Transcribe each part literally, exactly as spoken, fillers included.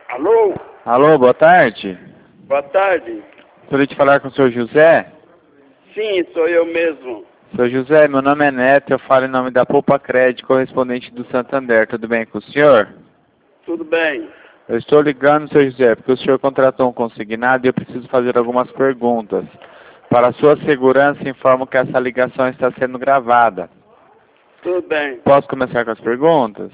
Alô? Alô, boa tarde. Boa tarde. Gostaria de falar com o senhor José. Sim, sou eu mesmo. Senhor José, meu nome é Neto, eu falo em nome da Poupa Crédito, correspondente do Santander. Tudo bem com o senhor? Tudo bem? Eu estou ligando, senhor José, porque o senhor contratou um consignado e eu preciso fazer algumas perguntas. Para a sua segurança, informo que essa ligação está sendo gravada. Tudo bem. Posso começar com as perguntas?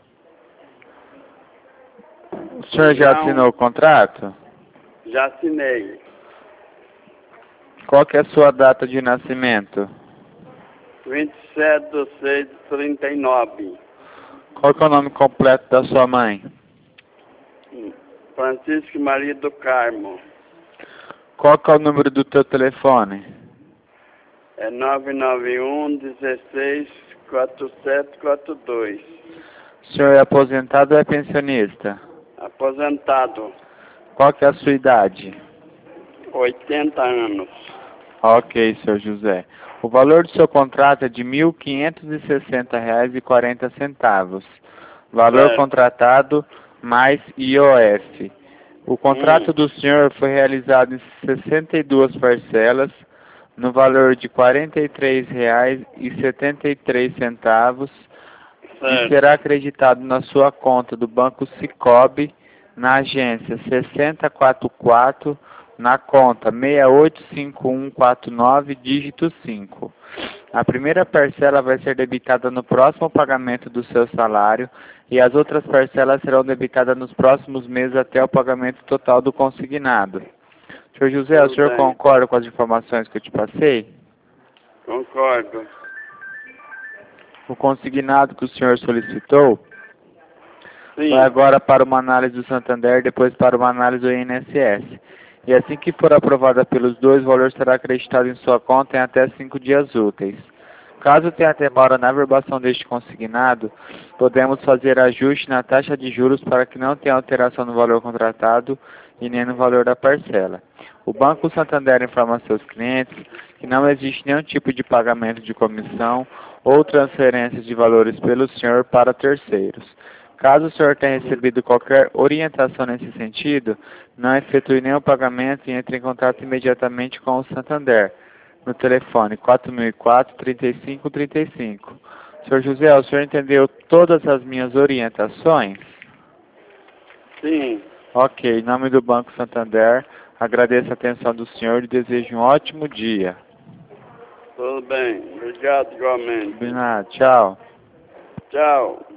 O senhor já Não, assinou o contrato? já assinei. Qual que é a sua data de nascimento? vinte e sete de seis de trinta e nove. Qual que é o nome completo da sua mãe? Francisco Maria do Carmo. Qual que é o número do teu telefone? É nove nove um, dezesseis, quatro sete quatro dois. O senhor é aposentado ou é pensionista? Aposentado. Qual que é a sua idade? oitenta anos. Ok, senhor José. O valor do seu contrato é de mil quinhentos e sessenta reais e quarenta centavos. Valor Certo. contratado mais I O F. O contrato Hum, do senhor foi realizado em sessenta e duas parcelas, no valor de quarenta e três reais e setenta e três centavos, e certo. será acreditado na sua conta do Banco Sicoob, na agência sessenta e quarenta e quatro, na conta seis oito cinco um quatro nove, dígito cinco. A primeira parcela vai ser debitada no próximo pagamento do seu salário e as outras parcelas serão debitadas nos próximos meses até o pagamento total do consignado. senhor José, o Tudo senhor bem. concorda com as informações que eu te passei? Concordo. O consignado que o senhor solicitou Sim. vai agora para uma análise do Santander, depois para uma análise do I N S S. E assim que for aprovada pelos dois, o valor será acreditado em sua conta em até cinco dias úteis. Caso tenha demora na averbação deste consignado, podemos fazer ajuste na taxa de juros para que não tenha alteração no valor contratado e nem no valor da parcela. O Banco Santander informa a seus clientes que não existe nenhum tipo de pagamento de comissão ou transferência de valores pelo senhor para terceiros. Caso o senhor tenha recebido qualquer orientação nesse sentido, não efetue nenhum pagamento e entre em contato imediatamente com o Santander, no telefone quatro mil e quatro, trinta e cinco, trinta e cinco. senhor José, o senhor entendeu todas as minhas orientações? Sim. Ok, em nome do Banco Santander, agradeço a atenção do senhor e desejo um ótimo dia. Tudo bem. Obrigado igualmente. De nada, tchau. Tchau.